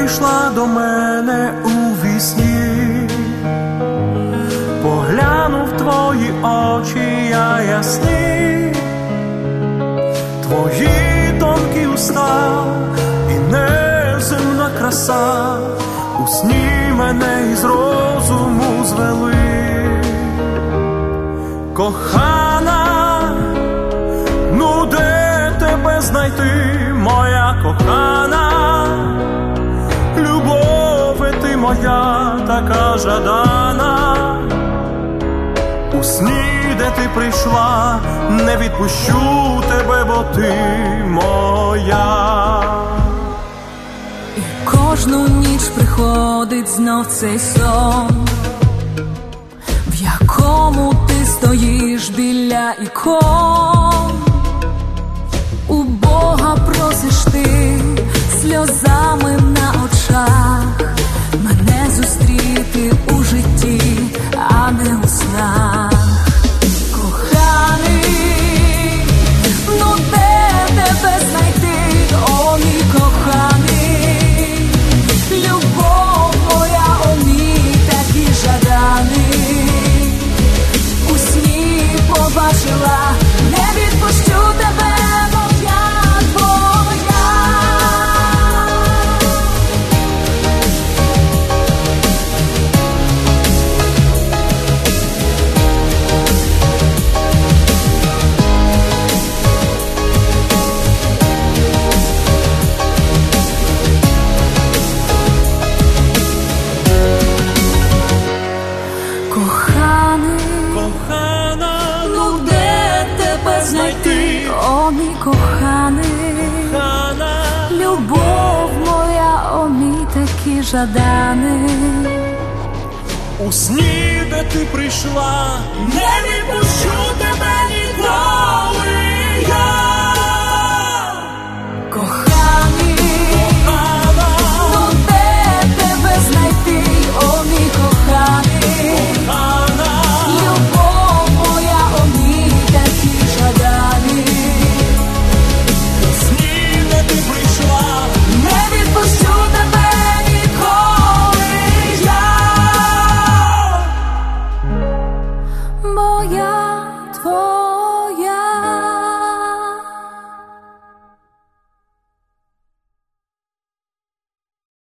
прийшла до мене у вісні, поглянув в твої очі я ясні, твої тонкі уста і неземна краса у сні мене із розуму звели. Кохана, ну де тебе знайти, моя кохана? Любове ти моя така жадана, у сні, де ти прийшла, не відпущу тебе, бо ти моя. І кожну ніч приходить знов цей сон, в якому ти стоїш біля ікон. У Бога просиш ти сльозами на очах мене зустріти у житті, а не у снах. Коханий, ну де тебе знайти, о мій коханий? Любов моя, о мій такий жаданий, у сні побачила, не відпущу тебе, бо я твоя. Кохана, Ну де тебе знайти, о мій коханий? кохана, Любов моя, о мій такий жаданий, у сні, де ти прийшла, не відпущу тебе.